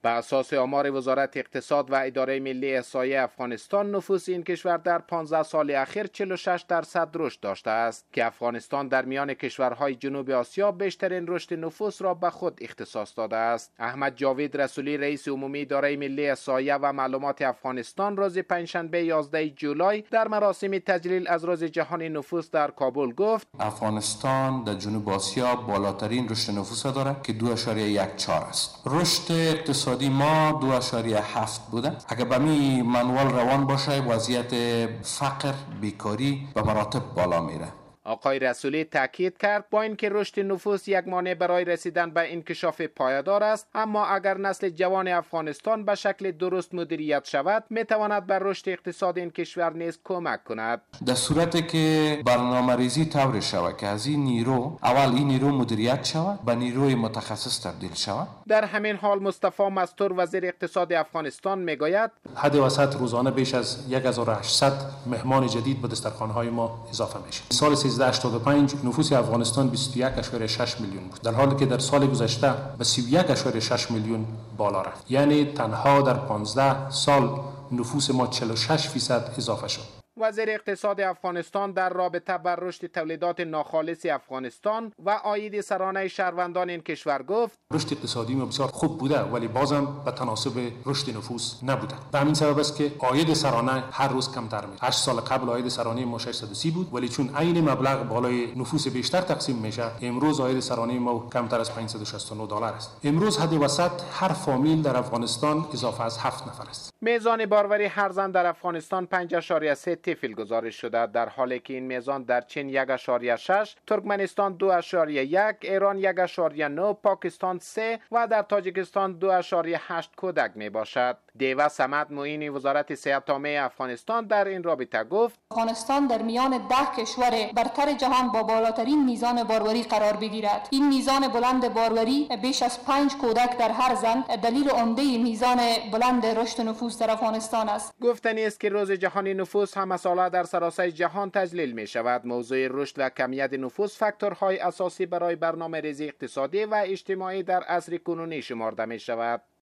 به اساس آمار وزارت اقتصاد و اداره ملی احصایه افغانستان، نفوس این کشور در 15 سال اخیر 46% رشد داشته است که افغانستان در میان کشورهای جنوب آسیا بیشترین رشد نفوس را به خود اختصاص داده است. احمد جاوید رسولی، رئیس عمومی اداره ملی احصایه و معلومات افغانستان، روز پنجشنبه 11 جولای در مراسم تجلیل از روز جهانی نفوس در کابل گفت: افغانستان در جنوب آسیا بالاترین رشد نفوس دارد که 2.14 است. رشد اقتصادی ما 2.7 بوده. اگر به می منوال روان باشه وضعیت فقر، بیکاری به مراتب بالا میره. آقای رسولی تاکید کرد با اینکه رشد نفوس یک مانع برای رسیدن به انکشاف پایدار است، اما اگر نسل جوان افغانستان به شکل درست مدیریت شود میتواند بر رشد اقتصاد این کشور نیز کمک کند. در صورتی که برنامه‌ریزی طور شود که از این نیرو مدیریت شود به نیروی متخصص تبدیل شود. در همین حال مصطفی مستور، وزیر اقتصاد افغانستان، میگوید حد وسط روزانه بیش از 1800 مهمان جدید به دسترخوان‌های ما اضافه میشه. سال 1385 نفوس افغانستان 21.6 میلیون بود، در حالی که در سال گذشته به 31.6 میلیون بالا رفت. یعنی تنها در 15 سال نفوس ما 46% اضافه شد. وزیر اقتصاد افغانستان در رابطه بر رشد تولیدات ناخالص افغانستان و عاید سرانه شهروندان این کشور گفت: رشد اقتصادی ما بسیار خوب بوده ولی بازم به تناسب رشد نفوس نبوده. به همین سبب است که عاید سرانه هر روز کمتر میشه. 8 سال قبل عاید سرانه ما 630 بود ولی چون عین مبلغ بالای نفوس بیشتر تقسیم میشه امروز عاید سرانه ما کمتر از $569 است. امروز حد وسط هر فامیل در افغانستان اضافه از 7 نفر است. میزان باروری هر زن در افغانستان 5.3 طفل گزارش شده، در حالی که این میزان در چین 1.6، ترکمنستان 2.1، ایران 1.9، پاکستان 3 و در تاجیکستان 2.8 کودک می باشد. دیوه صمد، معین وزارت صحت عامه افغانستان، در این رابطه گفت: افغانستان در میان 10 کشور برتر جهان با بالاترین میزان باروری قرار بگیرد. این میزان بلند باروری بیش از 5 کودک در هر زن دلیل عمده میزان بلند رشد نفوس در افغانستان است. گفتنی است که روز جهانی نفوس هم ساله در سراسر جهان تجلیل می شود. موضوع رشد و کمیت نفوس فاکتورهای اساسی برای برنامه‌ریزی اقتصادی و اجتماعی در عصر کنونی شمرده می شود.